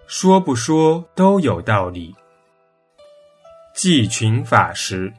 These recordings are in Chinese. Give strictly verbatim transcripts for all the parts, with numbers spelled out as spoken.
说不说都有道理。济群法师，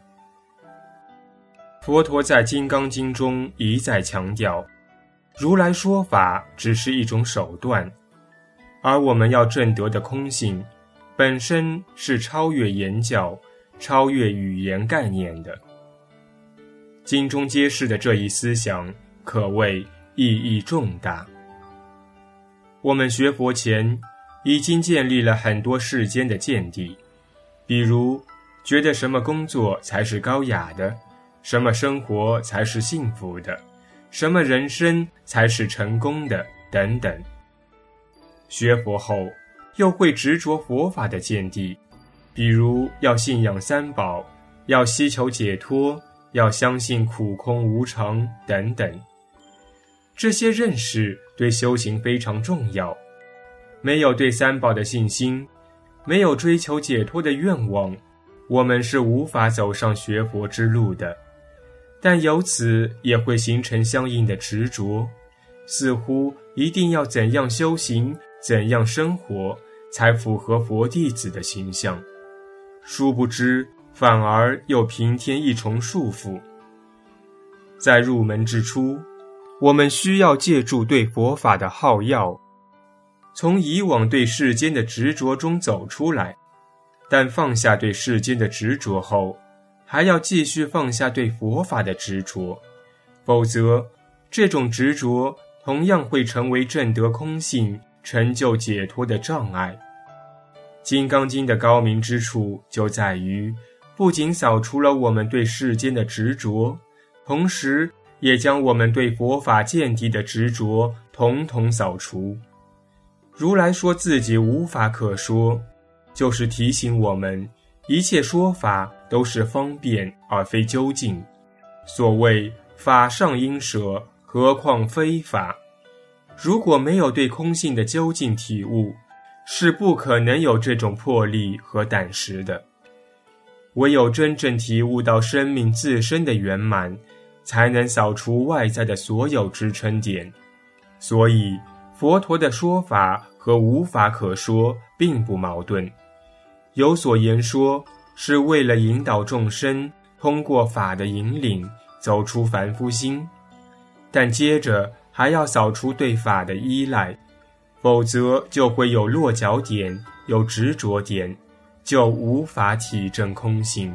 佛陀在《金刚经》中一再强调，如来说法只是一种手段，而我们要证得的空性，本身是超越言教、超越语言概念的。经中揭示的这一思想，可谓意义重大。我们学佛前，已经建立了很多世间的见地，比如觉得什么工作才是高雅的，什么生活才是幸福的，什么人生才是成功的，等等。学佛后，又会执着佛法的见地，比如要信仰三宝，要希求解脱，要相信苦空无常，等等。这些认识对修行非常重要。没有对三宝的信心，没有追求解脱的愿望，我们是无法走上学佛之路的。但由此也会形成相应的执着，似乎一定要怎样修行，怎样生活，才符合佛弟子的形象。殊不知，反而又平添一重束缚。在入门之初，我们需要借助对佛法的好药，从以往对世间的执着中走出来，但放下对世间的执着后，还要继续放下对佛法的执着，否则这种执着同样会成为证得空性、成就解脱的障碍。金刚经的高明之处就在于，不仅扫除了我们对世间的执着，同时也将我们对佛法见地的执着统统扫除。如来说自己无法可说，就是提醒我们，一切说法都是方便而非究竟。所谓法上应舍，何况非法。如果没有对空性的究竟体悟，是不可能有这种魄力和胆识的。唯有真正体悟到生命自身的圆满，才能扫除外在的所有支撑点。所以佛陀的说法和无法可说并不矛盾，有所言说是为了引导众生通过法的引领走出凡夫心，但接着还要扫除对法的依赖，否则就会有落脚点，有执着点，就无法体证空性。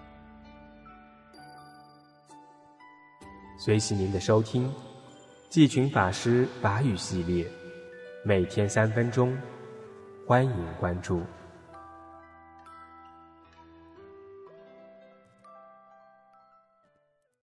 随喜您的收听，济群法师法语系列，每天三分钟，欢迎关注。